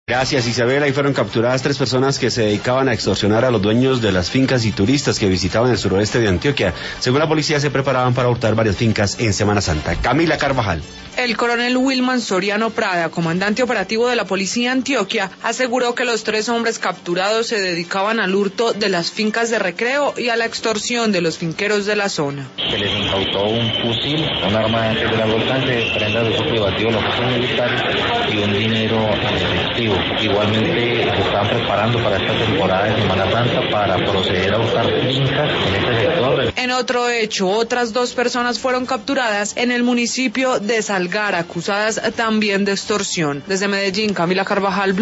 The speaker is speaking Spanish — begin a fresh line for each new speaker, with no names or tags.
Gracias, Isabel. Ahí fueron capturadas 3 personas que se dedicaban a extorsionar a los dueños de las fincas y turistas que visitaban el suroeste de Antioquia. Según la policía, se preparaban para hurtar varias fincas en Semana Santa. Camila Carvajal.
El coronel Wilman Soriano Prada, comandante operativo de la policía Antioquia, aseguró que los 3 hombres capturados se dedicaban al hurto de las fincas de recreo y a la extorsión de los finqueros de la zona.
Se les incautó un fusil, un arma de largo alcance, prendas de uso privativo de los fuerzas militares y un dinero en efectivo. Igualmente se estaban preparando para esta temporada de Semana Santa para proceder a hurtar fincas en este sector.
En otro hecho, otras 2 personas fueron capturadas en el municipio de Salgar, acusadas también de extorsión. Desde Medellín, Camila Carvajal.